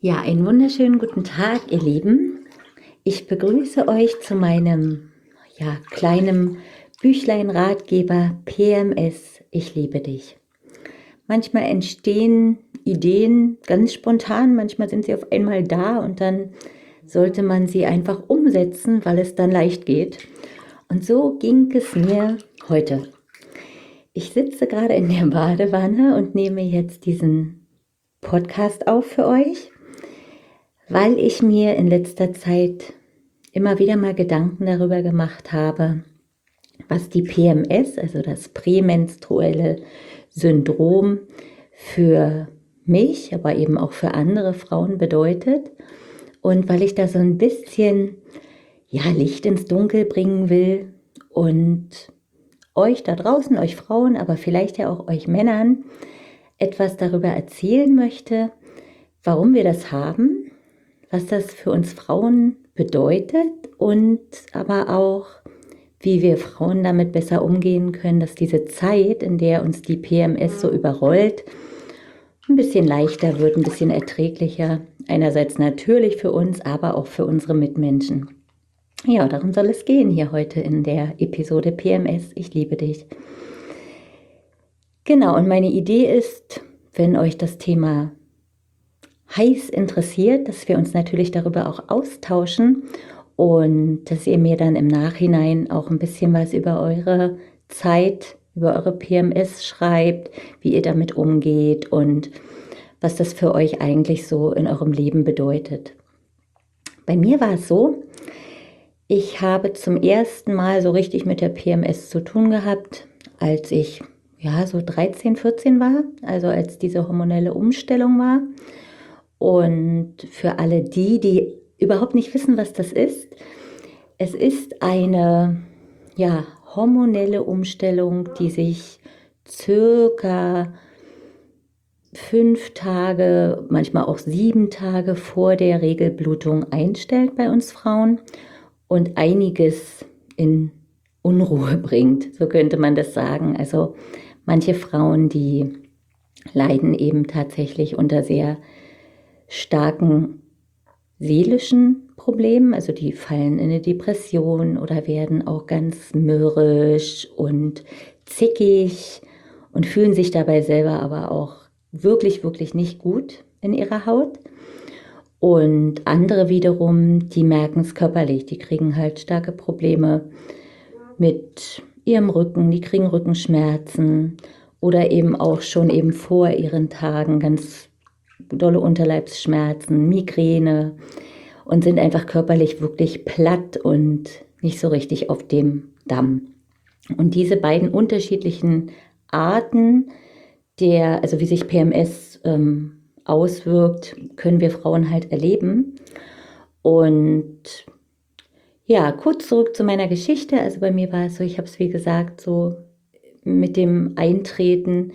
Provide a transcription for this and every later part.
Ja, einen wunderschönen guten Tag, ihr Lieben. Ich begrüße euch zu meinem kleinen Büchlein-Ratgeber PMS, ich liebe dich. Manchmal entstehen Ideen ganz spontan, manchmal sind sie auf einmal da und dann sollte man sie einfach umsetzen, weil es dann leicht geht. Und so ging es mir heute. Ich sitze gerade in der Badewanne und nehme jetzt diesen Podcast auf für euch, weil ich mir in letzter Zeit immer wieder mal Gedanken darüber gemacht habe, was die PMS, also das prämenstruelle Syndrom, für mich, aber eben auch für andere Frauen bedeutet. Und weil ich da so ein bisschen Licht ins Dunkel bringen will und euch da draußen, euch Frauen, aber vielleicht ja auch euch Männern, etwas darüber erzählen möchte, warum wir das haben, was das für uns Frauen bedeutet und aber auch, wie wir Frauen damit besser umgehen können, dass diese Zeit, in der uns die PMS so überrollt, ein bisschen leichter wird, ein bisschen erträglicher. Einerseits natürlich für uns, aber auch für unsere Mitmenschen. Ja, darum soll es gehen hier heute in der Episode PMS, ich liebe dich. Genau, und meine Idee ist, wenn euch das Thema heiß interessiert, dass wir uns natürlich darüber auch austauschen und dass ihr mir dann im Nachhinein auch ein bisschen was über eure Zeit, über eure PMS schreibt, wie ihr damit umgeht und was das für euch eigentlich so in eurem Leben bedeutet. Bei mir war es so, ich habe zum ersten Mal so richtig mit der PMS zu tun gehabt, als ich so 13, 14 war, also als diese hormonelle Umstellung war. Und für alle die überhaupt nicht wissen, was das ist, es ist eine hormonelle Umstellung, die sich circa 5 Tage, manchmal auch 7 Tage vor der Regelblutung einstellt bei uns Frauen und einiges in Unruhe bringt, so könnte man das sagen. Also manche Frauen, die leiden eben tatsächlich unter sehr starken seelischen Problemen, also die fallen in eine Depression oder werden auch ganz mürrisch und zickig und fühlen sich dabei selber aber auch wirklich, wirklich nicht gut in ihrer Haut. Und andere wiederum, die merken es körperlich, die kriegen halt starke Probleme mit ihrem Rücken, die kriegen Rückenschmerzen oder eben auch schon eben vor ihren Tagen ganz dolle Unterleibsschmerzen, Migräne und sind einfach körperlich wirklich platt und nicht so richtig auf dem Damm. Und diese beiden unterschiedlichen Arten also wie sich PMS auswirkt, können wir Frauen halt erleben. Und ja, kurz zurück zu meiner Geschichte. Also bei mir war es so, ich habe es wie gesagt so mit dem Eintreten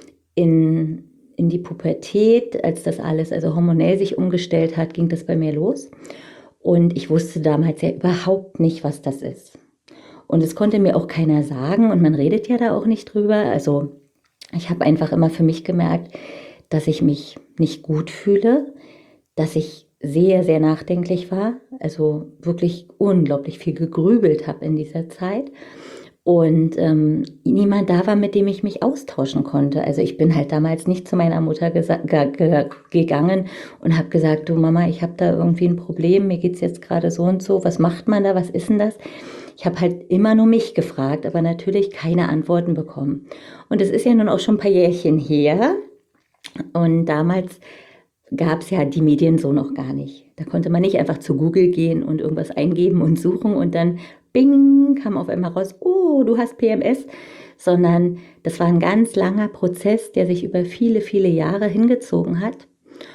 in die Pubertät, als das alles also hormonell sich umgestellt hat, ging das bei mir los. Und ich wusste damals ja überhaupt nicht, was das ist. Und es konnte mir auch keiner sagen und man redet ja da auch nicht drüber. Also ich habe einfach immer für mich gemerkt, dass ich mich nicht gut fühle, dass ich sehr, sehr nachdenklich war, also wirklich unglaublich viel gegrübelt habe in dieser Zeit. Und niemand da war, mit dem ich mich austauschen konnte. Also ich bin halt damals nicht zu meiner Mutter gegangen und habe gesagt, du Mama, ich habe da irgendwie ein Problem, mir geht es jetzt gerade so und so, was macht man da, was ist denn das? Ich habe halt immer nur mich gefragt, aber natürlich keine Antworten bekommen. Und es ist ja nun auch schon ein paar Jährchen her und damals gab es ja die Medien so noch gar nicht. Da konnte man nicht einfach zu Google gehen und irgendwas eingeben und suchen und dann bing, kam auf einmal raus, oh, du hast PMS, sondern das war ein ganz langer Prozess, der sich über viele, viele Jahre hingezogen hat.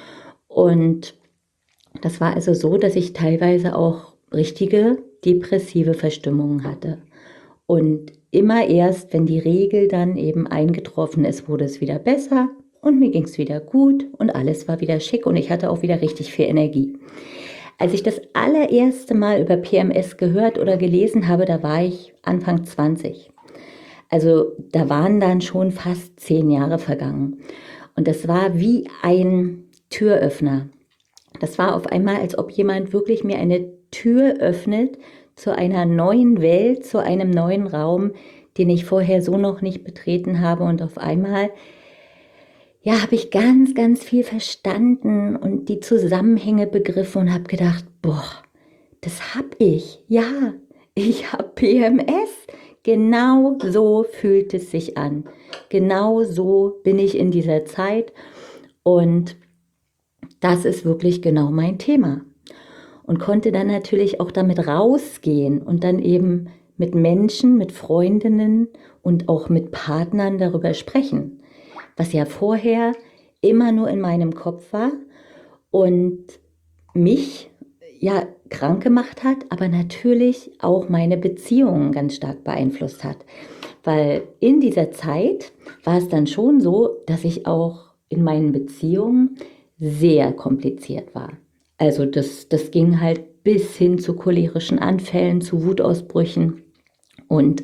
Und das war also so, dass ich teilweise auch richtige depressive Verstimmungen hatte. Und immer erst, wenn die Regel dann eben eingetroffen ist, wurde es wieder besser und mir ging es wieder gut und alles war wieder schick und ich hatte auch wieder richtig viel Energie. Als ich das allererste Mal über PMS gehört oder gelesen habe, da war ich Anfang 20. Also da waren dann schon fast 10 Jahre vergangen. Und das war wie ein Türöffner. Das war auf einmal, als ob jemand wirklich mir eine Tür öffnet zu einer neuen Welt, zu einem neuen Raum, den ich vorher so noch nicht betreten habe. Und auf einmal, ja, habe ich ganz, ganz viel verstanden und die Zusammenhänge begriffen und habe gedacht, boah, das habe ich. Ja, ich habe PMS. Genau so fühlt es sich an. Genau so bin ich in dieser Zeit. Und das ist wirklich genau mein Thema. Und konnte dann natürlich auch damit rausgehen und dann eben mit Menschen, mit Freundinnen und auch mit Partnern darüber sprechen, was ja vorher immer nur in meinem Kopf war und mich ja krank gemacht hat, aber natürlich auch meine Beziehungen ganz stark beeinflusst hat. Weil in dieser Zeit war es dann schon so, dass ich auch in meinen Beziehungen sehr kompliziert war. Also das ging halt bis hin zu cholerischen Anfällen, zu Wutausbrüchen und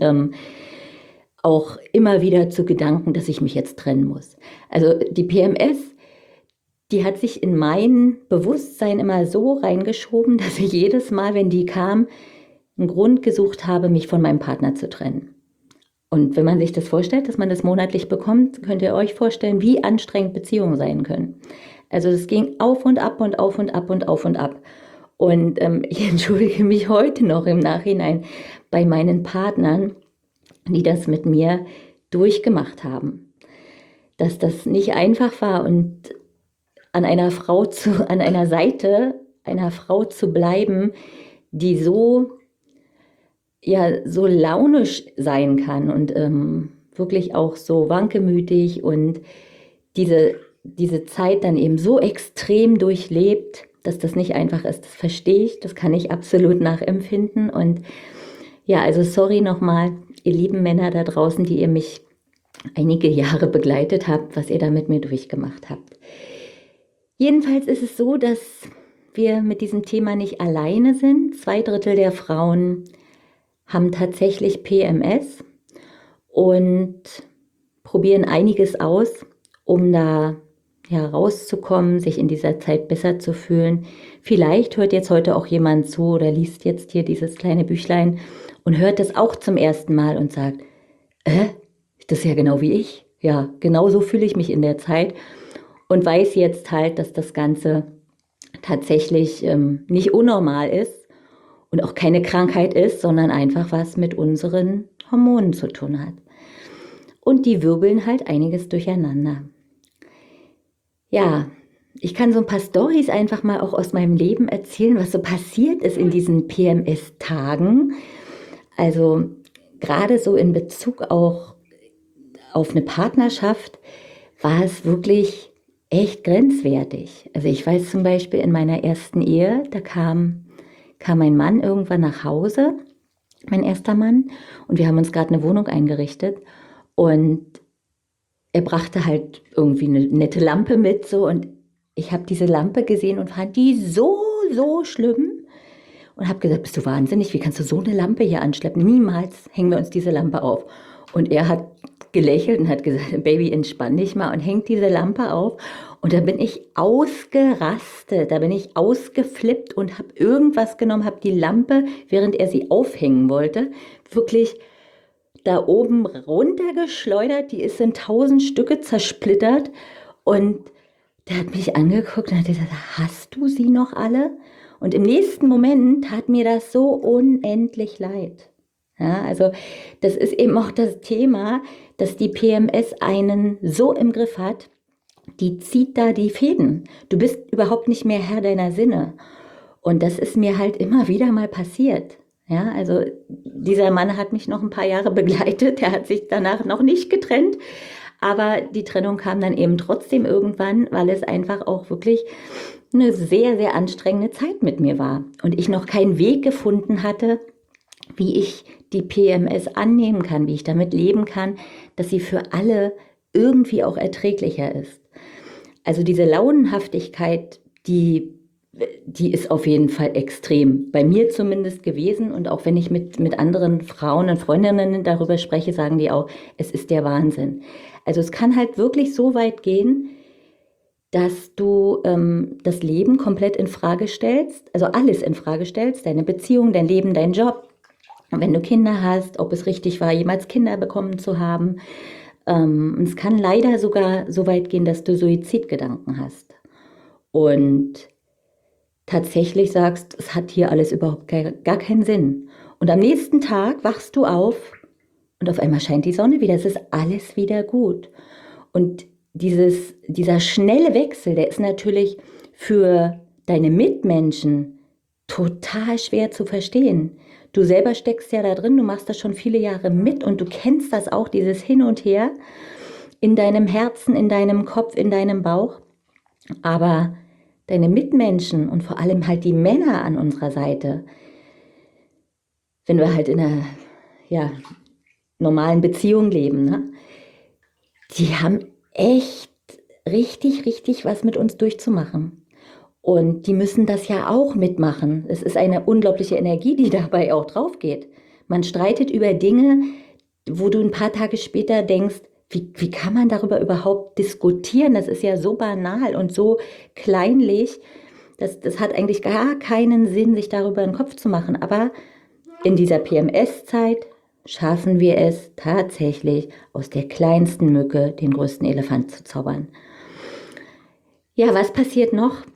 auch immer wieder zu Gedanken, dass ich mich jetzt trennen muss. Also die PMS, die hat sich in mein Bewusstsein immer so reingeschoben, dass ich jedes Mal, wenn die kam, einen Grund gesucht habe, mich von meinem Partner zu trennen. Und wenn man sich das vorstellt, dass man das monatlich bekommt, könnt ihr euch vorstellen, wie anstrengend Beziehungen sein können. Also es ging auf und ab und auf und ab und auf und ab. Und ich entschuldige mich heute noch im Nachhinein bei meinen Partnern, die das mit mir durchgemacht haben. Dass das nicht einfach war und an einer Seite einer Frau zu bleiben, die so, ja, so launisch sein kann und wirklich auch so wankelmütig und diese Zeit dann eben so extrem durchlebt, dass das nicht einfach ist. Das verstehe ich, das kann ich absolut nachempfinden. Und ja, also sorry nochmal, ihr lieben Männer da draußen, die ihr mich einige Jahre begleitet habt, was ihr da mit mir durchgemacht habt. Jedenfalls ist es so, dass wir mit diesem Thema nicht alleine sind. 2/3 der Frauen haben tatsächlich PMS und probieren einiges aus, um da ja, rauszukommen, sich in dieser Zeit besser zu fühlen. Vielleicht hört jetzt heute auch jemand zu oder liest jetzt hier dieses kleine Büchlein und hört das auch zum ersten Mal und sagt, das ist ja genau wie ich. Ja, genau so fühle ich mich in der Zeit und weiß jetzt halt, dass das Ganze tatsächlich nicht unnormal ist und auch keine Krankheit ist, sondern einfach was mit unseren Hormonen zu tun hat. Und die wirbeln halt einiges durcheinander. Ja, ich kann so ein paar Storys einfach mal auch aus meinem Leben erzählen, was so passiert ist in diesen PMS-Tagen. Also gerade so in Bezug auch auf eine Partnerschaft war es wirklich echt grenzwertig. Also ich weiß zum Beispiel in meiner ersten Ehe, da kam mein Mann irgendwann nach Hause, mein erster Mann, und wir haben uns gerade eine Wohnung eingerichtet und er brachte halt irgendwie eine nette Lampe mit so und ich habe diese Lampe gesehen und fand die so, so schlimm und habe gesagt, bist du wahnsinnig, wie kannst du so eine Lampe hier anschleppen? Niemals hängen wir uns diese Lampe auf. Und er hat gelächelt und hat gesagt, Baby, entspann dich mal und hängt diese Lampe auf. Und da bin ich ausgerastet, da bin ich ausgeflippt und habe irgendwas genommen, habe die Lampe, während er sie aufhängen wollte, wirklich da oben runtergeschleudert, die ist in 1000 Stücke zersplittert und der hat mich angeguckt und hat gesagt, hast du sie noch alle? Und im nächsten Moment tat mir das so unendlich leid. Ja, also das ist eben auch das Thema, dass die PMS einen so im Griff hat, die zieht da die Fäden. Du bist überhaupt nicht mehr Herr deiner Sinne. Und das ist mir halt immer wieder mal passiert. Ja, also dieser Mann hat mich noch ein paar Jahre begleitet, der hat sich danach noch nicht getrennt, aber die Trennung kam dann eben trotzdem irgendwann, weil es einfach auch wirklich eine sehr, sehr anstrengende Zeit mit mir war und ich noch keinen Weg gefunden hatte, wie ich die PMS annehmen kann, wie ich damit leben kann, dass sie für alle irgendwie auch erträglicher ist. Also diese Launenhaftigkeit, die ist auf jeden Fall extrem. Bei mir zumindest gewesen. Und auch wenn ich mit anderen Frauen und Freundinnen darüber spreche, sagen die auch, es ist der Wahnsinn. Also es kann halt wirklich so weit gehen, dass du das Leben komplett in Frage stellst, also alles in Frage stellst, deine Beziehung, dein Leben, dein Job. Und wenn du Kinder hast, ob es richtig war, jemals Kinder bekommen zu haben. Es kann leider sogar so weit gehen, dass du Suizidgedanken hast. Und tatsächlich sagst, es hat hier alles überhaupt gar keinen Sinn. Und am nächsten Tag wachst du auf und auf einmal scheint die Sonne wieder. Es ist alles wieder gut. Und dieser schnelle Wechsel, der ist natürlich für deine Mitmenschen total schwer zu verstehen. Du selber steckst ja da drin, du machst das schon viele Jahre mit und du kennst das auch, dieses Hin und Her in deinem Herzen, in deinem Kopf, in deinem Bauch. Aber deine Mitmenschen und vor allem halt die Männer an unserer Seite, wenn wir halt in einer normalen Beziehung leben, ne? Die haben echt richtig, richtig was mit uns durchzumachen. Und die müssen das ja auch mitmachen. Es ist eine unglaubliche Energie, die dabei auch drauf geht. Man streitet über Dinge, wo du ein paar Tage später denkst, wie kann man darüber überhaupt diskutieren? Das ist ja so banal und so kleinlich. Das hat eigentlich gar keinen Sinn, sich darüber einen Kopf zu machen. Aber in dieser PMS-Zeit schaffen wir es tatsächlich, aus der kleinsten Mücke den größten Elefant zu zaubern. Ja, was passiert noch?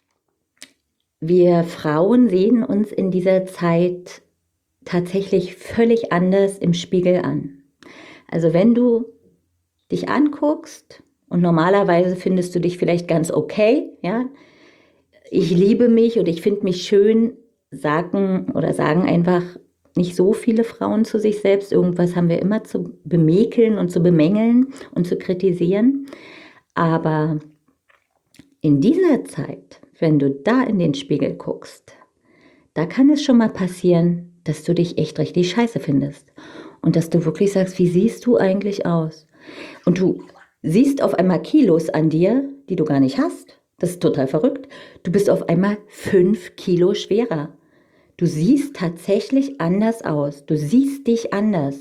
Wir Frauen sehen uns in dieser Zeit tatsächlich völlig anders im Spiegel an. Also wenn du dich anguckst und normalerweise findest du dich vielleicht ganz okay, ja, ich liebe mich und ich finde mich schön, sagen einfach nicht so viele Frauen zu sich selbst. Irgendwas haben wir immer zu bemäkeln und zu bemängeln und zu kritisieren. Aber in dieser Zeit, wenn du da in den Spiegel guckst, da kann es schon mal passieren, dass du dich echt richtig scheiße findest. Und dass du wirklich sagst, wie siehst du eigentlich aus? Und du siehst auf einmal Kilos an dir, die du gar nicht hast. Das ist total verrückt. Du bist auf einmal 5 Kilo schwerer. Du siehst tatsächlich anders aus. Du siehst dich anders.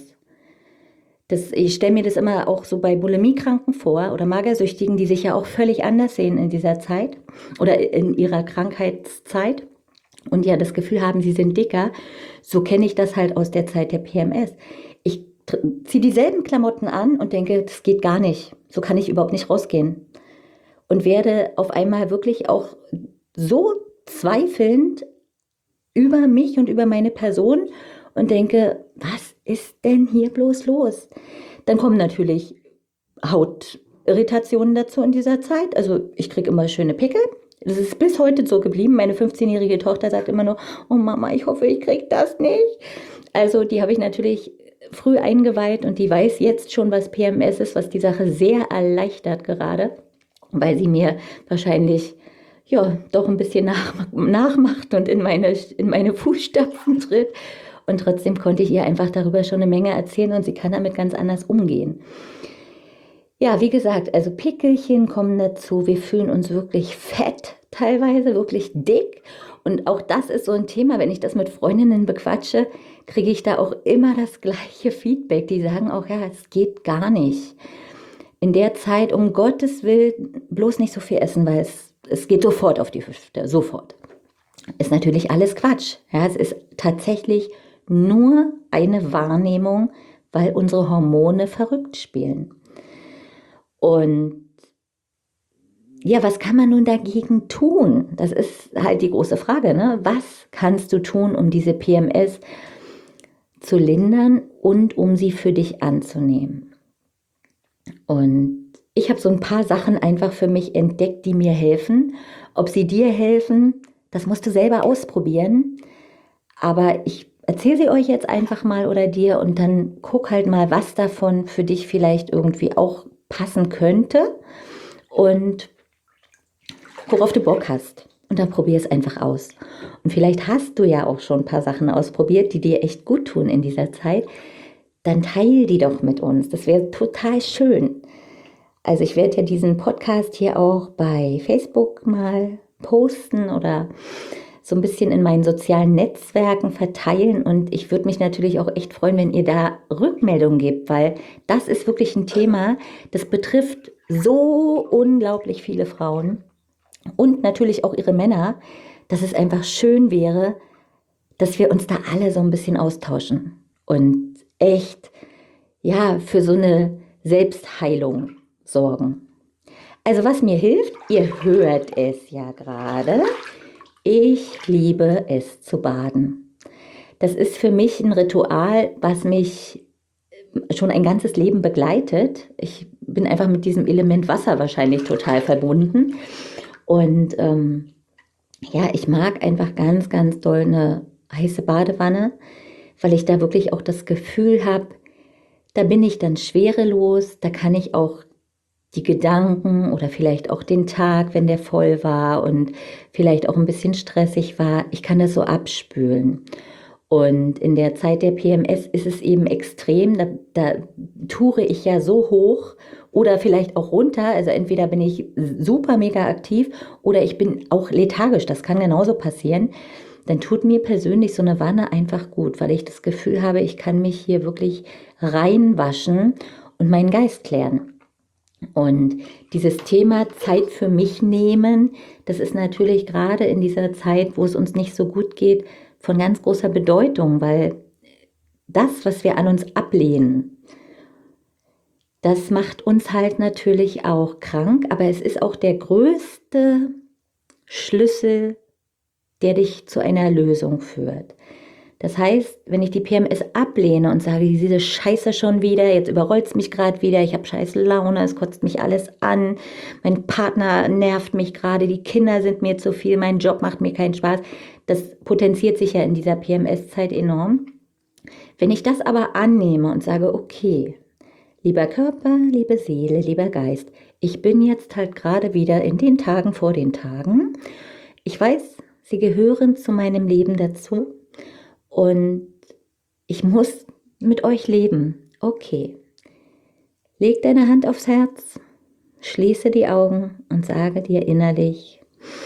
Ich stelle mir das immer auch so bei Bulimiekranken vor oder Magersüchtigen, die sich ja auch völlig anders sehen in dieser Zeit oder in ihrer Krankheitszeit und ja das Gefühl haben, sie sind dicker. So kenne ich das halt aus der Zeit der PMS. Ich ziehe dieselben Klamotten an und denke, das geht gar nicht. So kann ich überhaupt nicht rausgehen. Und werde auf einmal wirklich auch so zweifelnd über mich und über meine Person und denke, was ist denn hier bloß los? Dann kommen natürlich Hautirritationen dazu in dieser Zeit. Also ich kriege immer schöne Pickel. Das ist bis heute so geblieben. Meine 15-jährige Tochter sagt immer nur, oh Mama, ich hoffe, ich kriege das nicht. Also die habe ich natürlich früh eingeweiht und die weiß jetzt schon, was PMS ist, was die Sache sehr erleichtert gerade, weil sie mir wahrscheinlich doch ein bisschen nachmacht und in meine Fußstapfen tritt. Und trotzdem konnte ich ihr einfach darüber schon eine Menge erzählen und sie kann damit ganz anders umgehen. Ja, wie gesagt, also Pickelchen kommen dazu. Wir fühlen uns wirklich fett, teilweise wirklich dick. Und auch das ist so ein Thema, wenn ich das mit Freundinnen bequatsche, kriege ich da auch immer das gleiche Feedback. Die sagen auch, ja, es geht gar nicht. In der Zeit, um Gottes Willen, bloß nicht so viel essen, weil es geht sofort auf die Hüfte, sofort. Ist natürlich alles Quatsch. Ja, es ist tatsächlich nur eine Wahrnehmung, weil unsere Hormone verrückt spielen. Und ja, was kann man nun dagegen tun? Das ist halt die große Frage, ne? Was kannst du tun, um diese PMS zu lindern und um sie für dich anzunehmen? Und ich habe so ein paar Sachen einfach für mich entdeckt, die mir helfen. Ob sie dir helfen, das musst du selber ausprobieren. Aber ich erzähle sie euch jetzt einfach mal oder dir und dann guck halt mal, was davon für dich vielleicht irgendwie auch passen könnte und worauf du Bock hast. Und dann probier es einfach aus. Und vielleicht hast du ja auch schon ein paar Sachen ausprobiert, die dir echt gut tun in dieser Zeit. Dann teil die doch mit uns. Das wäre total schön. Also ich werde ja diesen Podcast hier auch bei Facebook mal posten oder so ein bisschen in meinen sozialen Netzwerken verteilen und ich würde mich natürlich auch echt freuen, wenn ihr da Rückmeldungen gebt, weil das ist wirklich ein Thema, das betrifft so unglaublich viele Frauen und natürlich auch ihre Männer, dass es einfach schön wäre, dass wir uns da alle so ein bisschen austauschen und echt, ja, für so eine Selbstheilung sorgen. Also was mir hilft, ihr hört es ja gerade, ich liebe es zu baden. Das ist für mich ein Ritual, was mich schon ein ganzes Leben begleitet. Ich bin einfach mit diesem Element Wasser wahrscheinlich total verbunden. Und ja, ich mag einfach ganz, ganz doll eine heiße Badewanne, weil ich da wirklich auch das Gefühl habe, da bin ich dann schwerelos, da kann ich auch die Gedanken oder vielleicht auch den Tag, wenn der voll war und vielleicht auch ein bisschen stressig war, ich kann das so abspülen. Und in der Zeit der PMS ist es eben extrem, da toure ich ja so hoch oder vielleicht auch runter. Also entweder bin ich super mega aktiv oder ich bin auch lethargisch, das kann genauso passieren. Dann tut mir persönlich so eine Wanne einfach gut, weil ich das Gefühl habe, ich kann mich hier wirklich reinwaschen und meinen Geist klären. Und dieses Thema Zeit für mich nehmen, das ist natürlich gerade in dieser Zeit, wo es uns nicht so gut geht, von ganz großer Bedeutung, weil das, was wir an uns ablehnen, das macht uns halt natürlich auch krank, aber es ist auch der größte Schlüssel, der dich zu einer Lösung führt. Das heißt, wenn ich die PMS ablehne und sage, diese Scheiße schon wieder, jetzt überrollt es mich gerade wieder, ich habe scheiß Laune, es kotzt mich alles an, mein Partner nervt mich gerade, die Kinder sind mir zu viel, mein Job macht mir keinen Spaß. Das potenziert sich ja in dieser PMS-Zeit enorm. Wenn ich das aber annehme und sage, okay, lieber Körper, liebe Seele, lieber Geist, ich bin jetzt halt gerade wieder in den Tagen vor den Tagen. Ich weiß, sie gehören zu meinem Leben dazu. Und ich muss mit euch leben. Okay. Leg deine Hand aufs Herz, schließe die Augen und sage dir innerlich,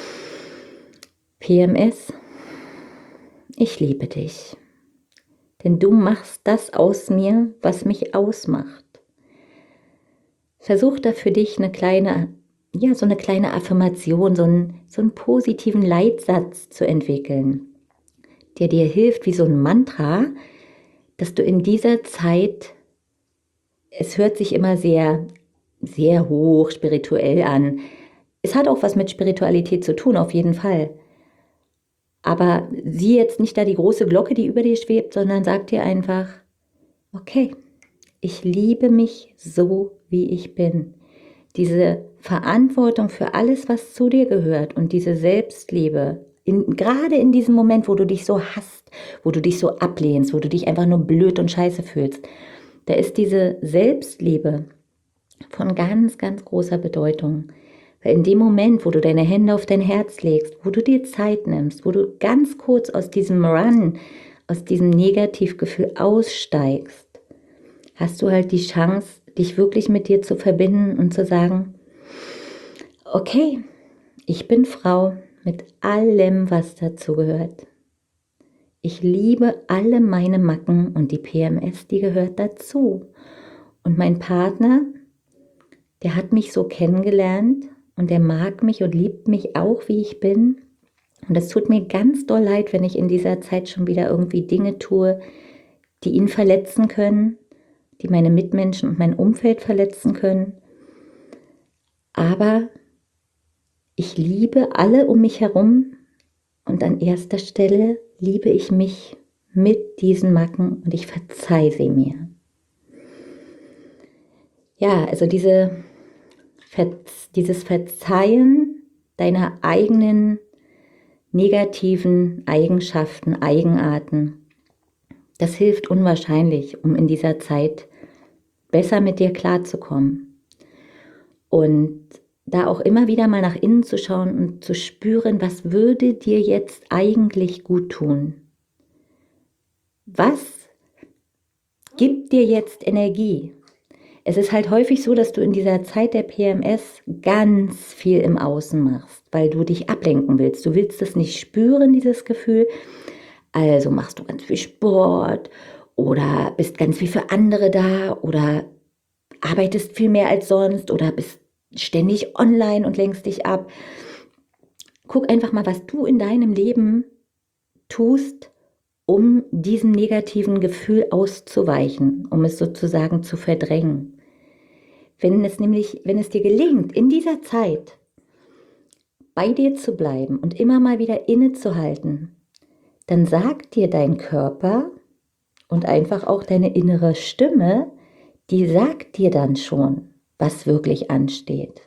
PMS, ich liebe dich. Denn du machst das aus mir, was mich ausmacht. Versuch da für dich eine kleine, ja, so eine kleine Affirmation, so einen positiven Leitsatz zu entwickeln, der dir hilft, wie so ein Mantra, dass du in dieser Zeit, es hört sich immer sehr, sehr hoch spirituell an. Es hat auch was mit Spiritualität zu tun, auf jeden Fall. Aber sieh jetzt nicht da die große Glocke, die über dir schwebt, sondern sag dir einfach, okay, ich liebe mich so, wie ich bin. Diese Verantwortung für alles, was zu dir gehört und diese Selbstliebe, gerade in diesem Moment, wo du dich so hasst, wo du dich so ablehnst, wo du dich einfach nur blöd und scheiße fühlst, da ist diese Selbstliebe von ganz, ganz großer Bedeutung. Weil in dem Moment, wo du deine Hände auf dein Herz legst, wo du dir Zeit nimmst, wo du ganz kurz aus diesem Run, aus diesem Negativgefühl aussteigst, hast du halt die Chance, dich wirklich mit dir zu verbinden und zu sagen, okay, ich bin Frau mit allem, was dazu gehört. Ich liebe alle meine Macken und die PMS, die gehört dazu. Und mein Partner, der hat mich so kennengelernt und der mag mich und liebt mich auch, wie ich bin. Und es tut mir ganz doll leid, wenn ich in dieser Zeit schon wieder irgendwie Dinge tue, die ihn verletzen können, die meine Mitmenschen und mein Umfeld verletzen können. Aber ich liebe alle um mich herum und an erster Stelle liebe ich mich mit diesen Macken und ich verzeihe sie mir. Ja, also dieses Verzeihen deiner eigenen negativen Eigenschaften, Eigenarten, das hilft unwahrscheinlich, um in dieser Zeit besser mit dir klarzukommen. Und da auch immer wieder mal nach innen zu schauen und zu spüren, was würde dir jetzt eigentlich gut tun? Was gibt dir jetzt Energie? Es ist halt häufig so, dass du in dieser Zeit der PMS ganz viel im Außen machst, weil du dich ablenken willst. Du willst es nicht spüren, dieses Gefühl. Also machst du ganz viel Sport oder bist ganz viel für andere da oder arbeitest viel mehr als sonst oder bist ständig online und lenkst dich ab. Guck einfach mal, was du in deinem Leben tust, um diesem negativen Gefühl auszuweichen, um es sozusagen zu verdrängen. Wenn es dir gelingt, in dieser Zeit bei dir zu bleiben und immer mal wieder innezuhalten, dann sagt dir dein Körper und einfach auch deine innere Stimme, die sagt dir dann schon, was wirklich ansteht.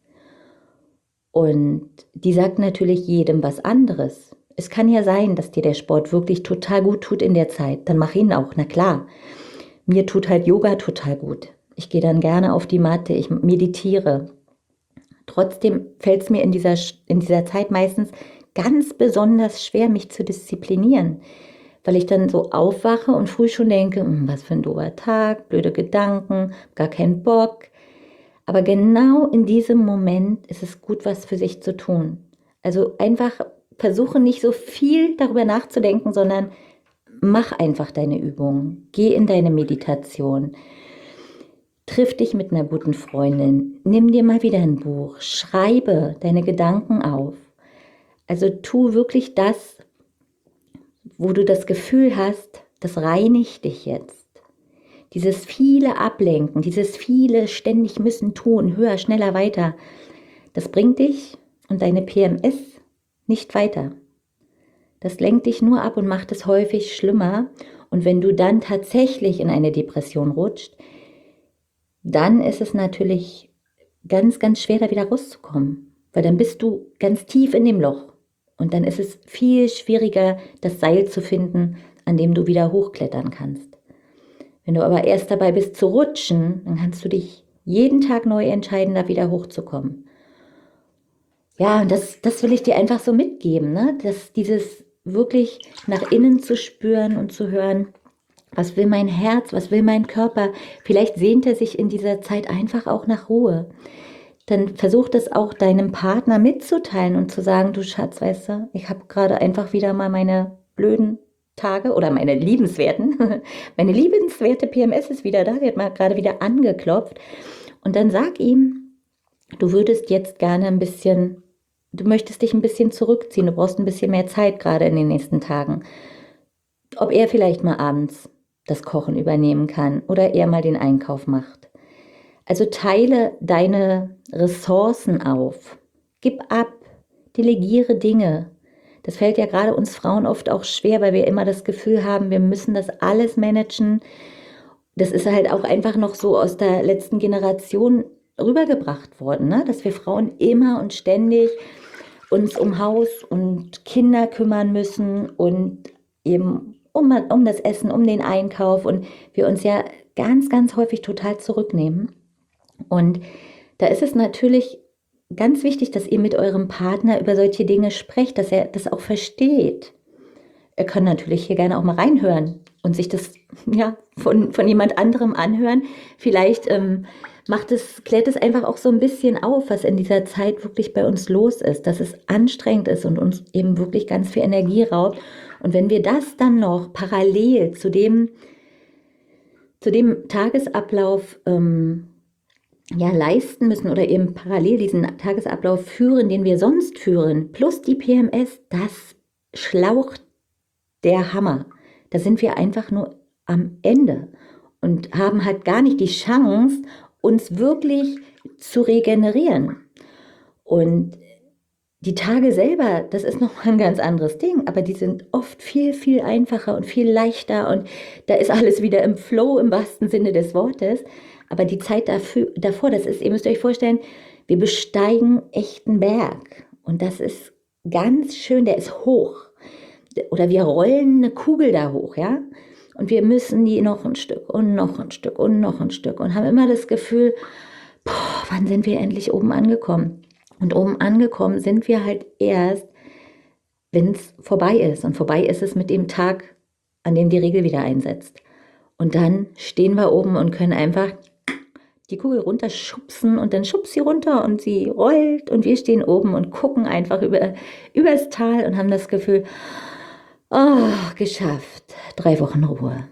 Und die sagt natürlich jedem was anderes. Es kann ja sein, dass dir der Sport wirklich total gut tut in der Zeit. Dann mach ihn auch, na klar. Mir tut halt Yoga total gut. Ich gehe dann gerne auf die Matte, ich meditiere. Trotzdem fällt es mir in dieser Zeit meistens ganz besonders schwer, mich zu disziplinieren, weil ich dann so aufwache und früh schon denke, was für ein doofer Tag, blöde Gedanken, gar keinen Bock. Aber genau in diesem Moment ist es gut, was für sich zu tun. Also einfach versuche nicht so viel darüber nachzudenken, sondern mach einfach deine Übungen. Geh in deine Meditation. Triff dich mit einer guten Freundin. Nimm dir mal wieder ein Buch. Schreibe deine Gedanken auf. Also tu wirklich das, wo du das Gefühl hast, das reinigt dich jetzt. Dieses viele Ablenken, dieses viele ständig müssen, tun, höher, schneller, weiter, das bringt dich und deine PMS nicht weiter. Das lenkt dich nur ab und macht es häufig schlimmer. Und wenn du dann tatsächlich in eine Depression rutscht, dann ist es natürlich ganz, ganz schwer, da wieder rauszukommen. Weil dann bist du ganz tief in dem Loch. Und dann ist es viel schwieriger, das Seil zu finden, an dem du wieder hochklettern kannst. Wenn du aber erst dabei bist zu rutschen, dann kannst du dich jeden Tag neu entscheiden, da wieder hochzukommen. Ja, und das will ich dir einfach so mitgeben, ne? Dass dieses wirklich nach innen zu spüren und zu hören, was will mein Herz, was will mein Körper? Vielleicht sehnt er sich in dieser Zeit einfach auch nach Ruhe. Dann versuch das auch deinem Partner mitzuteilen und zu sagen, du Schatz, weißt du, ich habe gerade einfach wieder mal meine blöden Tage oder meine liebenswerten, meine liebenswerte PMS ist wieder da, die hat mal gerade wieder angeklopft. Und dann sag ihm, du würdest jetzt gerne du möchtest dich ein bisschen zurückziehen, du brauchst ein bisschen mehr Zeit gerade in den nächsten Tagen. Ob er vielleicht mal abends das Kochen übernehmen kann oder er mal den Einkauf macht. Also teile deine Ressourcen auf, gib ab, delegiere Dinge. Das fällt ja gerade uns Frauen oft auch schwer, weil wir immer das Gefühl haben, wir müssen das alles managen. Das ist halt auch einfach noch so aus der letzten Generation rübergebracht worden, ne? Dass wir Frauen immer und ständig uns um Haus und Kinder kümmern müssen und eben um das Essen, um den Einkauf und wir uns ja ganz, ganz häufig total zurücknehmen. Und da ist es natürlich ganz wichtig, dass ihr mit eurem Partner über solche Dinge sprecht, dass er das auch versteht. Er kann natürlich hier gerne auch mal reinhören und sich das ja von jemand anderem anhören. Vielleicht klärt es einfach auch so ein bisschen auf, was in dieser Zeit wirklich bei uns los ist, dass es anstrengend ist und uns eben wirklich ganz viel Energie raubt. Und wenn wir das dann noch parallel zu dem Tagesablauf leisten müssen oder eben parallel diesen Tagesablauf führen, den wir sonst führen, plus die PMS, das schlaucht der Hammer. Da sind wir einfach nur am Ende und haben halt gar nicht die Chance, uns wirklich zu regenerieren. Und die Tage selber, das ist noch ein ganz anderes Ding, aber die sind oft viel, viel einfacher und viel leichter und da ist alles wieder im Flow im wahrsten Sinne des Wortes. Aber die Zeit davor, ihr müsst euch vorstellen, wir besteigen echten Berg und das ist ganz schön, der ist hoch. Oder wir rollen eine Kugel da hoch, ja? Und wir müssen die noch ein Stück und noch ein Stück und noch ein Stück und haben immer das Gefühl, wann sind wir endlich oben angekommen? Und oben angekommen sind wir halt erst, wenn es vorbei ist. Und vorbei ist es mit dem Tag, an dem die Regel wieder einsetzt. Und dann stehen wir oben und können einfach die Kugel runterschubsen und dann schubst sie runter und sie rollt und wir stehen oben und gucken einfach übers Tal und haben das Gefühl, oh, geschafft, 3 Wochen Ruhe.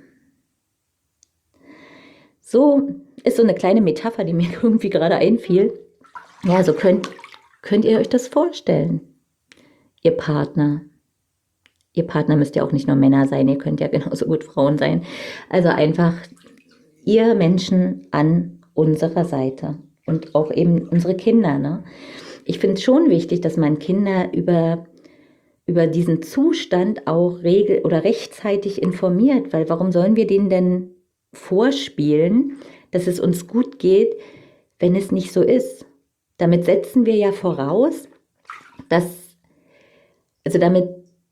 So ist so eine kleine Metapher, die mir irgendwie gerade einfiel. Ja, so könnt ihr euch das vorstellen. Ihr Partner müsst ja auch nicht nur Männer sein, ihr könnt ja genauso gut Frauen sein. Also einfach ihr Menschen an unserer Seite und auch eben unsere Kinder. Ne? Ich finde es schon wichtig, dass man Kinder über diesen Zustand auch rechtzeitig informiert, weil warum sollen wir denen denn vorspielen, dass es uns gut geht, wenn es nicht so ist? Damit setzen wir ja voraus, damit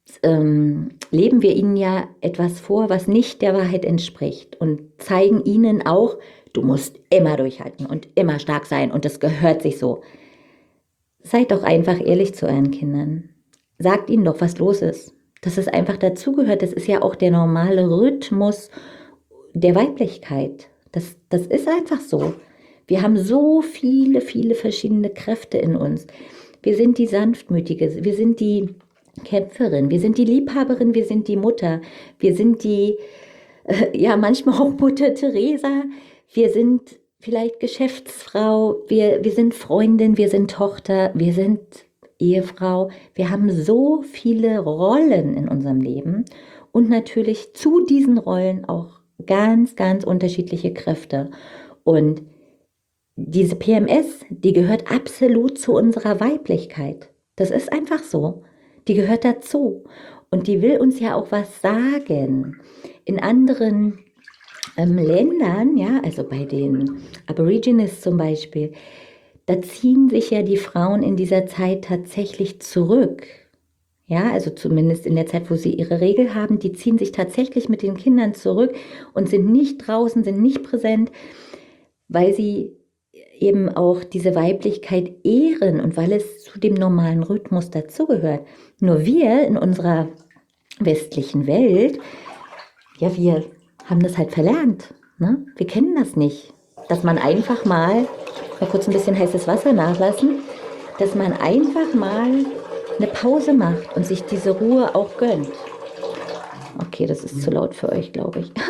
leben wir ihnen ja etwas vor, was nicht der Wahrheit entspricht und zeigen ihnen auch, du musst immer durchhalten und immer stark sein und das gehört sich so. Seid doch einfach ehrlich zu euren Kindern. Sagt ihnen doch, was los ist. Dass es einfach dazugehört, das ist ja auch der normale Rhythmus der Weiblichkeit. Das ist einfach so. Wir haben so viele, viele verschiedene Kräfte in uns. Wir sind die Sanftmütige, wir sind die Kämpferin, wir sind die Liebhaberin, wir sind die Mutter, wir sind die, manchmal auch Mutter Teresa, wir sind vielleicht Geschäftsfrau, wir sind Freundin, wir sind Tochter, wir sind Ehefrau. Wir haben so viele Rollen in unserem Leben und natürlich zu diesen Rollen auch ganz, ganz unterschiedliche Kräfte. Und diese PMS, die gehört absolut zu unserer Weiblichkeit. Das ist einfach so. Die gehört dazu. Und die will uns ja auch was sagen. In anderen Ländern, ja, also bei den Aborigines zum Beispiel, da ziehen sich ja die Frauen in dieser Zeit tatsächlich zurück. Ja, also zumindest in der Zeit, wo sie ihre Regel haben, die ziehen sich tatsächlich mit den Kindern zurück und sind nicht draußen, sind nicht präsent, weil sie eben auch diese Weiblichkeit ehren und weil es zu dem normalen Rhythmus dazugehört. Nur wir in unserer westlichen Welt, ja, wir haben das halt verlernt. Ne? Wir kennen das nicht, dass man einfach mal kurz ein bisschen heißes Wasser nachlassen, dass man einfach mal eine Pause macht und sich diese Ruhe auch gönnt. Okay, das ist zu laut für euch, glaube ich.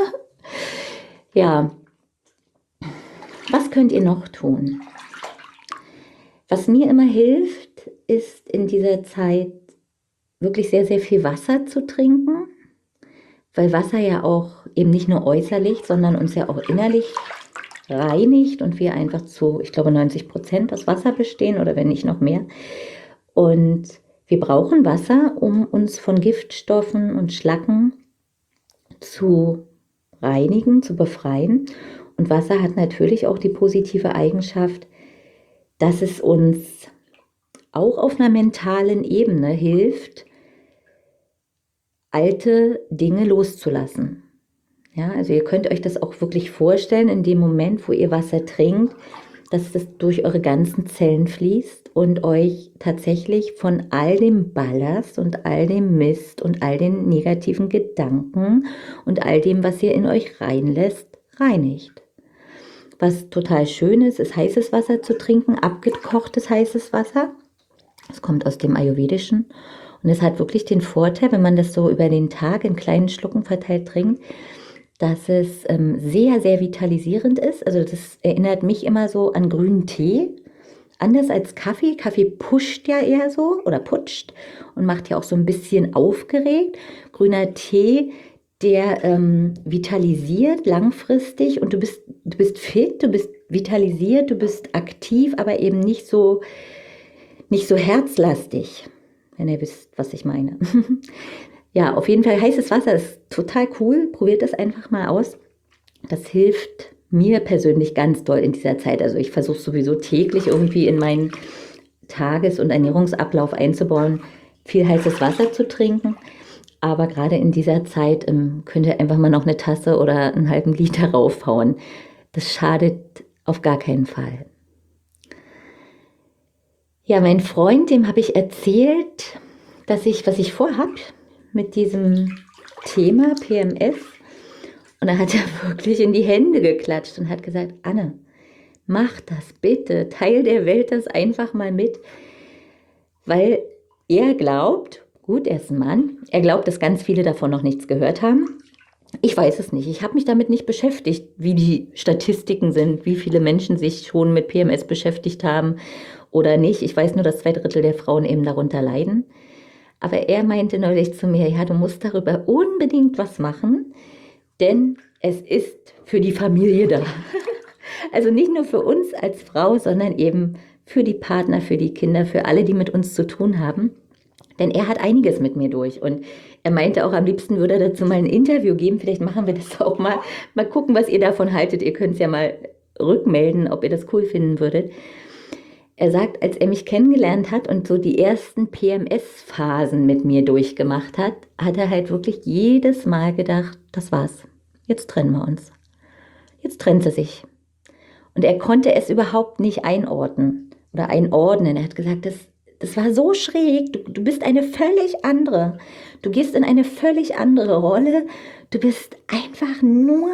Ja, was könnt ihr noch tun? Was mir immer hilft, ist in dieser Zeit wirklich sehr, sehr viel Wasser zu trinken, weil Wasser ja auch eben nicht nur äußerlich, sondern uns ja auch innerlich reinigt und wir einfach zu, ich glaube 90% aus Wasser bestehen oder wenn nicht noch mehr. Und wir brauchen Wasser, um uns von Giftstoffen und Schlacken zu reinigen, zu befreien. Und Wasser hat natürlich auch die positive Eigenschaft, dass es uns auch auf einer mentalen Ebene hilft, alte Dinge loszulassen. Ja, also ihr könnt euch das auch wirklich vorstellen, in dem Moment, wo ihr Wasser trinkt, dass das durch eure ganzen Zellen fließt und euch tatsächlich von all dem Ballast und all dem Mist und all den negativen Gedanken und all dem, was ihr in euch reinlässt, reinigt. Was total schön ist heißes Wasser zu trinken, abgekochtes heißes Wasser. Das kommt aus dem Ayurvedischen und es hat wirklich den Vorteil, wenn man das so über den Tag in kleinen Schlucken verteilt trinkt, dass es sehr, sehr vitalisierend ist. Also das erinnert mich immer so an grünen Tee. Anders als Kaffee. Kaffee pusht ja eher so oder putscht und macht ja auch so ein bisschen aufgeregt. Grüner Tee, der vitalisiert langfristig und du bist fit, du bist vitalisiert, du bist aktiv, aber eben nicht so herzlastig, wenn ihr wisst, was ich meine. Ja, auf jeden Fall heißes Wasser ist total cool. Probiert das einfach mal aus. Das hilft mir persönlich ganz doll in dieser Zeit. Also ich versuche sowieso täglich irgendwie in meinen Tages- und Ernährungsablauf einzubauen, viel heißes Wasser zu trinken. Aber gerade in dieser Zeit könnt ihr einfach mal noch eine Tasse oder einen halben Liter raufhauen. Das schadet auf gar keinen Fall. Ja, mein Freund, dem habe ich erzählt, was ich vorhab mit diesem Thema PMS. Und da hat er wirklich in die Hände geklatscht und hat gesagt, Anne, mach das bitte, teil der Welt das einfach mal mit, weil er glaubt, gut, er ist ein Mann, er glaubt, dass ganz viele davon noch nichts gehört haben. Ich weiß es nicht. Ich habe mich damit nicht beschäftigt, wie die Statistiken sind, wie viele Menschen sich schon mit PMS beschäftigt haben oder nicht. Ich weiß nur, dass 2/3 der Frauen eben darunter leiden. Aber er meinte neulich zu mir, ja, du musst darüber unbedingt was machen, denn es ist für die Familie da. Also nicht nur für uns als Frau, sondern eben für die Partner, für die Kinder, für alle, die mit uns zu tun haben. Denn er hat einiges mit mir durch und er meinte auch, am liebsten würde er dazu mal ein Interview geben. Vielleicht machen wir das auch mal. Mal gucken, was ihr davon haltet. Ihr könnt es ja mal rückmelden, ob ihr das cool finden würdet. Er sagt, als er mich kennengelernt hat und so die ersten PMS-Phasen mit mir durchgemacht hat, hat er halt wirklich jedes Mal gedacht, das war's. Jetzt trennen wir uns. Jetzt trennt sie sich. Und er konnte es überhaupt nicht einordnen oder einordnen. Er hat gesagt, das war so schräg, du bist eine völlig andere. Du gehst in eine völlig andere Rolle. Du bist einfach nur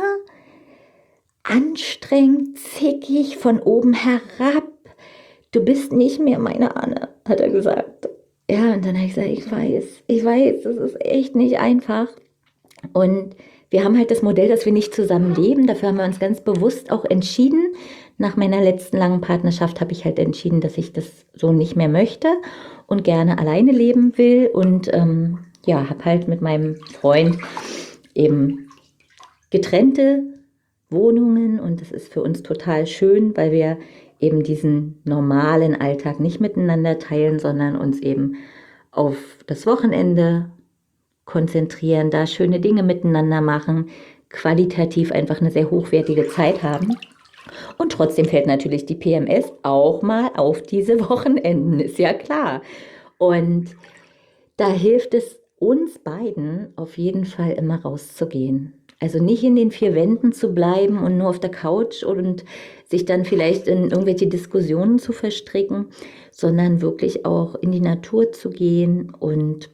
anstrengend, zickig, von oben herab. Du bist nicht mehr meine Anne, hat er gesagt. Ja, und dann habe ich gesagt, ich weiß, das ist echt nicht einfach. Und wir haben halt das Modell, dass wir nicht zusammen leben. Dafür haben wir uns ganz bewusst auch entschieden. Nach meiner letzten langen Partnerschaft habe ich halt entschieden, dass ich das so nicht mehr möchte und gerne alleine leben will. Und ja, habe halt mit meinem Freund eben getrennte Wohnungen. Und das ist für uns total schön, weil wir eben diesen normalen Alltag nicht miteinander teilen, sondern uns eben auf das Wochenende konzentrieren, da schöne Dinge miteinander machen, qualitativ einfach eine sehr hochwertige Zeit haben. Und trotzdem fällt natürlich die PMS auch mal auf diese Wochenenden, ist ja klar. Und da hilft es uns beiden auf jeden Fall immer rauszugehen. Also nicht in den 4 Wänden zu bleiben und nur auf der Couch und sich dann vielleicht in irgendwelche Diskussionen zu verstricken, sondern wirklich auch in die Natur zu gehen und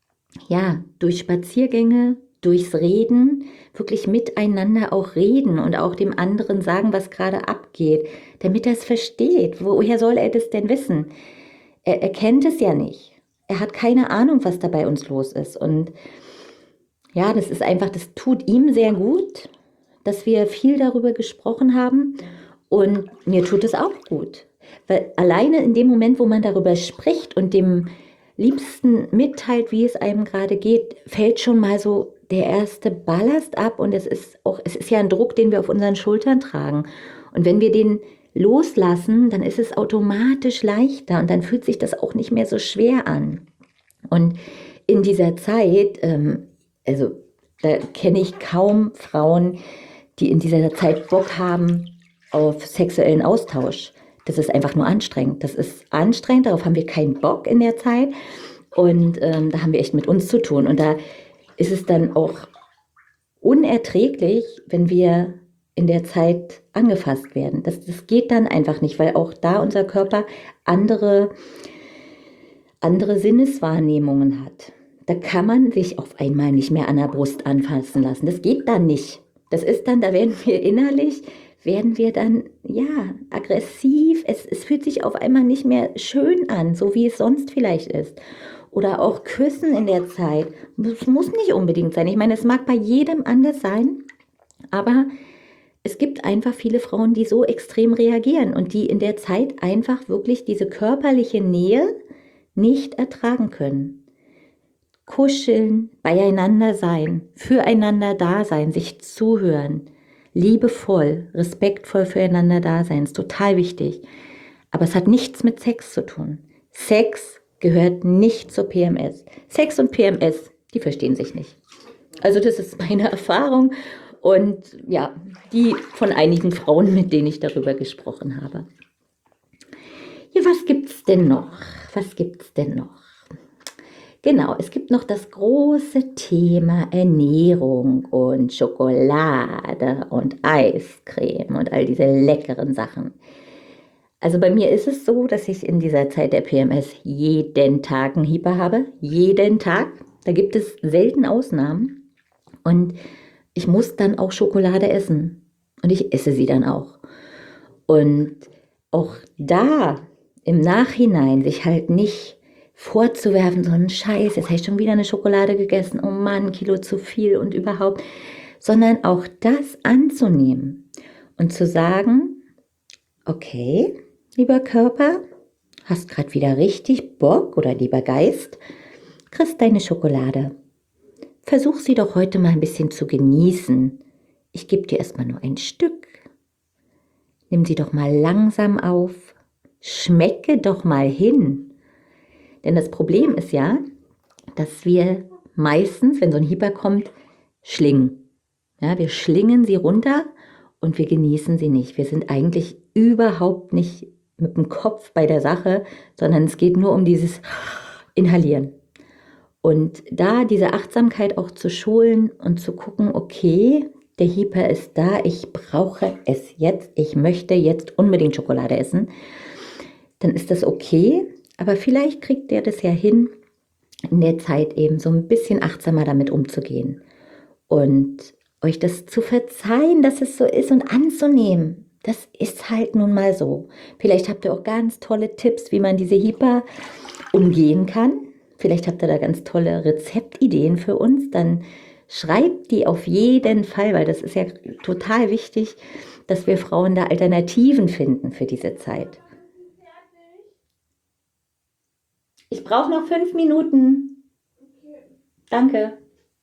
ja, durch Spaziergänge, durchs Reden, wirklich miteinander auch reden und auch dem anderen sagen, was gerade abgeht, damit er es versteht. Woher soll er das denn wissen? Er kennt es ja nicht. Er hat keine Ahnung, was da bei uns los ist. Und ja, das ist einfach, das tut ihm sehr gut, dass wir viel darüber gesprochen haben. Und mir tut es auch gut. Weil alleine in dem Moment, wo man darüber spricht und dem Liebsten mitteilt, wie es einem gerade geht, fällt schon mal so der erste Ballast ab. Und es ist ja ein Druck, den wir auf unseren Schultern tragen. Und wenn wir den loslassen, dann ist es automatisch leichter und dann fühlt sich das auch nicht mehr so schwer an. Und in dieser Zeit, also da kenne ich kaum Frauen, die in dieser Zeit Bock haben auf sexuellen Austausch. Das ist einfach nur anstrengend. Das ist anstrengend, darauf haben wir keinen Bock in der Zeit. Und da haben wir echt mit uns zu tun. Und da ist es dann auch unerträglich, wenn wir in der Zeit angefasst werden. Das geht dann einfach nicht, weil auch da unser Körper andere Sinneswahrnehmungen hat. Da kann man sich auf einmal nicht mehr an der Brust anfassen lassen. Das geht dann nicht. Das ist dann, da werden wir dann, ja, aggressiv. Es fühlt sich auf einmal nicht mehr schön an, so wie es sonst vielleicht ist. Oder auch Küssen in der Zeit. Das muss nicht unbedingt sein. Ich meine, es mag bei jedem anders sein, aber es gibt einfach viele Frauen, die so extrem reagieren und die in der Zeit einfach wirklich diese körperliche Nähe nicht ertragen können. Kuscheln, beieinander sein, füreinander da sein, sich zuhören, liebevoll, respektvoll füreinander da sein, ist total wichtig. Aber es hat nichts mit Sex zu tun. Sex gehört nicht zur PMS. Sex und PMS, die verstehen sich nicht. Also das ist meine Erfahrung und ja, die von einigen Frauen, mit denen ich darüber gesprochen habe. Ja, was gibt's denn noch? Genau, es gibt noch das große Thema Ernährung und Schokolade und Eiscreme und all diese leckeren Sachen. Also bei mir ist es so, dass ich in dieser Zeit der PMS jeden Tag einen Hyper habe. Jeden Tag. Da gibt es selten Ausnahmen. Und ich muss dann auch Schokolade essen. Und ich esse sie dann auch. Und auch da im Nachhinein sich halt nicht vorzuwerfen, so ein Scheiß, jetzt habe ich schon wieder eine Schokolade gegessen, oh Mann, 1 Kilo zu viel und überhaupt, sondern auch das anzunehmen und zu sagen, okay, lieber Körper, hast gerade wieder richtig Bock oder lieber Geist, kriegst deine Schokolade. Versuch sie doch heute mal ein bisschen zu genießen. Ich gebe dir erstmal nur ein Stück. Nimm sie doch mal langsam auf. Schmecke doch mal hin. Denn das Problem ist ja, dass wir meistens, wenn so ein Hyper kommt, schlingen. Ja, wir schlingen sie runter und wir genießen sie nicht. Wir sind eigentlich überhaupt nicht mit dem Kopf bei der Sache, sondern es geht nur um dieses Inhalieren. Und da diese Achtsamkeit auch zu schulen und zu gucken, okay, der Hyper ist da, ich brauche es jetzt, ich möchte jetzt unbedingt Schokolade essen, dann ist das okay, aber vielleicht kriegt der das ja hin, in der Zeit eben so ein bisschen achtsamer damit umzugehen und euch das zu verzeihen, dass es so ist und anzunehmen. Das ist halt nun mal so. Vielleicht habt ihr auch ganz tolle Tipps, wie man diese Hyper umgehen kann. Vielleicht habt ihr da ganz tolle Rezeptideen für uns. Dann schreibt die auf jeden Fall, weil das ist ja total wichtig, dass wir Frauen da Alternativen finden für diese Zeit. Ich brauche noch 5 Minuten. Danke.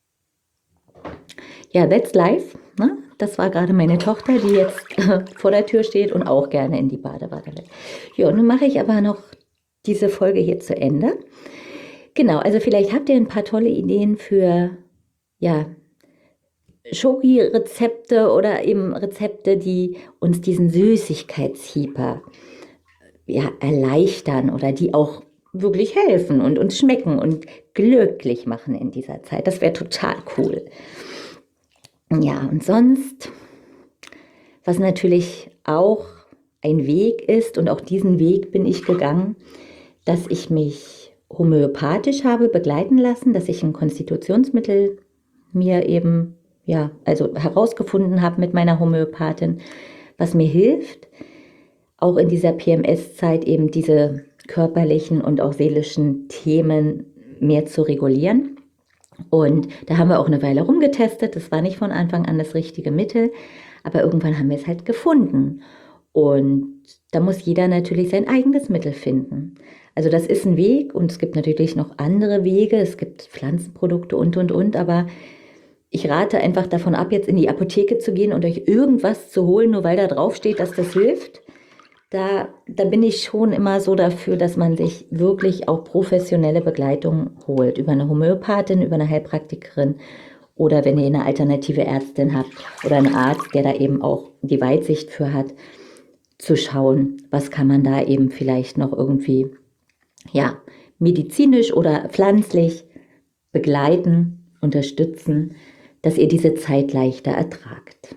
Ja, that's life. Ne? Das war gerade meine Tochter, die jetzt vor der Tür steht und auch gerne in die Badewanne will. Ja, und nun mache ich aber noch diese Folge hier zu Ende. Genau, also vielleicht habt ihr ein paar tolle Ideen für, ja, Schoki-Rezepte oder eben Rezepte, die uns diesen Süßigkeitshyper ja, erleichtern oder die auch wirklich helfen und uns schmecken und glücklich machen in dieser Zeit. Das wäre total cool. Ja, und sonst, was natürlich auch ein Weg ist, und auch diesen Weg bin ich gegangen, dass ich mich homöopathisch habe begleiten lassen, dass ich ein Konstitutionsmittel mir eben, ja, also herausgefunden habe mit meiner Homöopathin, was mir hilft, auch in dieser PMS-Zeit eben diese körperlichen und auch seelischen Themen mehr zu regulieren. Und da haben wir auch eine Weile rumgetestet. Das war nicht von Anfang an das richtige Mittel, aber irgendwann haben wir es halt gefunden. Und da muss jeder natürlich sein eigenes Mittel finden. Also das ist ein Weg und es gibt natürlich noch andere Wege. Es gibt Pflanzenprodukte und. Aber ich rate einfach davon ab, jetzt in die Apotheke zu gehen und euch irgendwas zu holen, nur weil da drauf steht, dass das hilft. Da bin ich schon immer so dafür, dass man sich wirklich auch professionelle Begleitung holt. Über eine Homöopathin, über eine Heilpraktikerin oder wenn ihr eine alternative Ärztin habt oder einen Arzt, der da eben auch die Weitsicht für hat, zu schauen, was kann man da eben vielleicht noch irgendwie, ja, medizinisch oder pflanzlich begleiten, unterstützen, dass ihr diese Zeit leichter ertragt.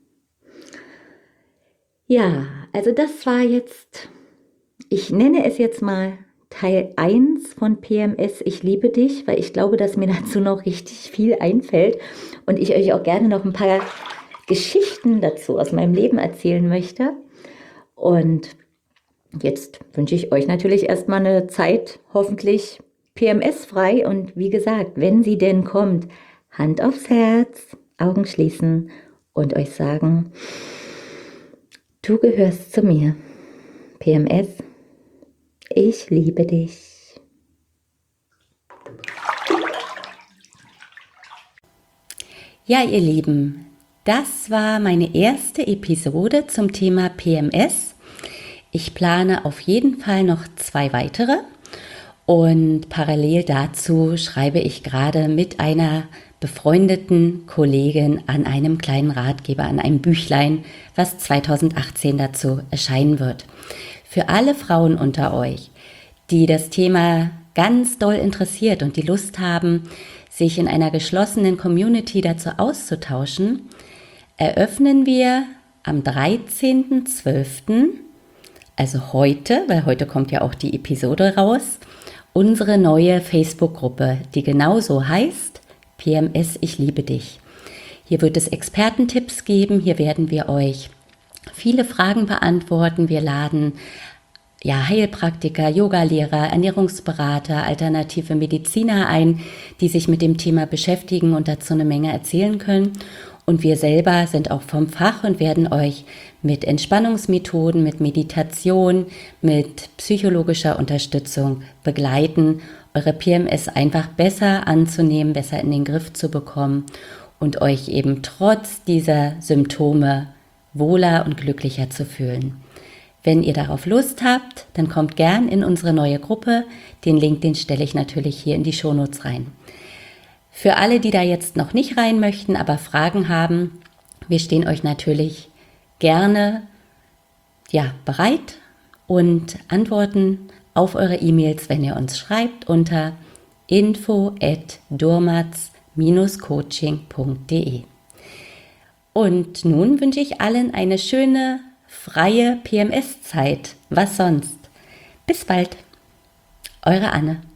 Ja, also das war jetzt, ich nenne es jetzt mal Teil 1 von PMS, ich liebe dich, weil ich glaube, dass mir dazu noch richtig viel einfällt und ich euch auch gerne noch ein paar Geschichten dazu aus meinem Leben erzählen möchte. Und jetzt wünsche ich euch natürlich erstmal eine Zeit, hoffentlich PMS-frei und wie gesagt, wenn sie denn kommt, Hand aufs Herz, Augen schließen und euch sagen, du gehörst zu mir. PMS, ich liebe dich. Ja, ihr Lieben, das war meine erste Episode zum Thema PMS. Ich plane auf jeden Fall noch 2 weitere und parallel dazu schreibe ich gerade mit einer befreundeten Kollegin an einem kleinen Ratgeber, an einem Büchlein, was 2018 dazu erscheinen wird. Für alle Frauen unter euch, die das Thema ganz doll interessiert und die Lust haben, sich in einer geschlossenen Community dazu auszutauschen, eröffnen wir am 13.12., also heute, weil heute kommt ja auch die Episode raus, unsere neue Facebook-Gruppe, die genauso heißt, PMS, ich liebe dich. Hier wird es Expertentipps geben, hier werden wir euch viele Fragen beantworten. Wir laden Heilpraktiker, Yogalehrer, Ernährungsberater, alternative Mediziner ein, die sich mit dem Thema beschäftigen und dazu eine Menge erzählen können. Und wir selber sind auch vom Fach und werden euch mit Entspannungsmethoden, mit Meditation, mit psychologischer Unterstützung begleiten, eure PMS einfach besser anzunehmen, besser in den Griff zu bekommen und euch eben trotz dieser Symptome wohler und glücklicher zu fühlen. Wenn ihr darauf Lust habt, dann kommt gern in unsere neue Gruppe. Den Link, den stelle ich natürlich hier in die Shownotes rein. Für alle, die da jetzt noch nicht rein möchten, aber Fragen haben, wir stehen euch natürlich gerne bereit und antworten auf eure E-Mails, wenn ihr uns schreibt, unter info@dormats-coaching.de. Und nun wünsche ich allen eine schöne, freie PMS-Zeit. Was sonst? Bis bald. Eure Anne.